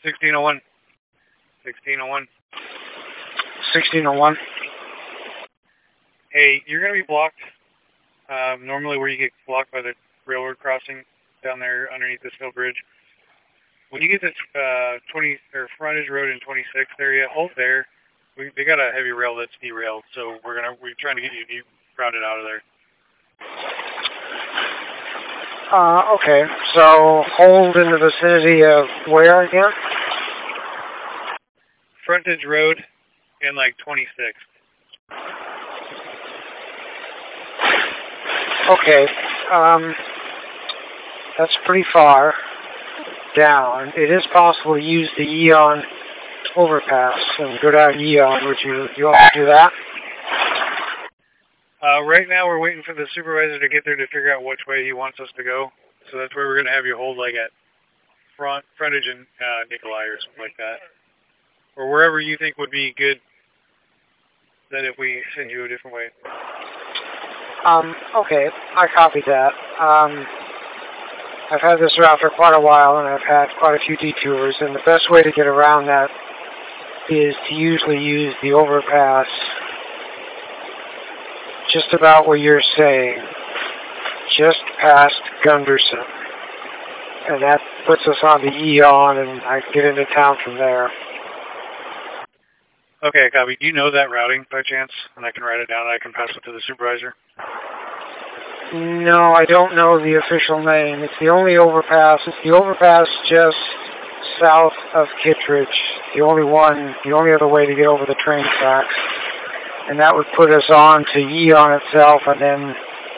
1601. 1601. 1601. Hey, you're going to be blocked. Normally where you get blocked by the railroad crossing down there underneath this hill bridge. When you get to frontage road in 26th area, hold there. They got a heavy rail that's derailed, so we're trying to get you routed out of there. Okay. So hold in the vicinity of where again? Frontage road and like 26th. Okay. That's pretty far down. It is possible to use the Eon overpass and go down Eon. Would you want to do that? Right now we're waiting for the supervisor to get there to figure out which way he wants us to go. So that's where we're going to have you hold, like at frontage and Nikolai or something like that. Or wherever you think would be good then if we send you a different way. Okay, I copied that. I've had this route for quite a while, and I've had quite a few detours, and the best way to get around that is to usually use the overpass just about what you're saying, just past Gunderson. And that puts us on the Eon, and I get into town from there. Okay, copy. Do you know that routing by chance? And I can write it down and I can pass it to the supervisor? No, I don't know the official name. It's the only overpass. It's the overpass just south of Kittredge. The only other way to get over the train tracks. And that would put us on to Eon itself, and then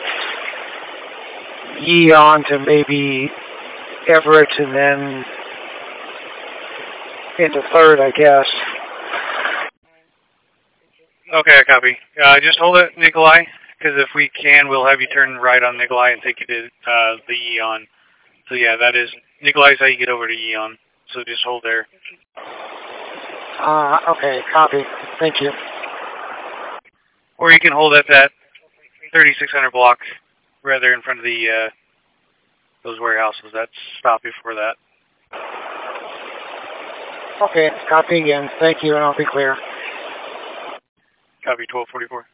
Eon to maybe Everett, and then into 3rd, I guess. Okay, I copy. Just hold it, Nikolai, because if we can, we'll have you turn right on Nikolai and take you to the Eon. So yeah, that is, Nikolai's how you get over to Eon. So just hold there. Okay, copy. Thank you. Or you can hold at that 3600 block, rather in front of the those warehouses. That's stop before that. Okay, copy again. Thank you, and I'll be clear. Copy 1244.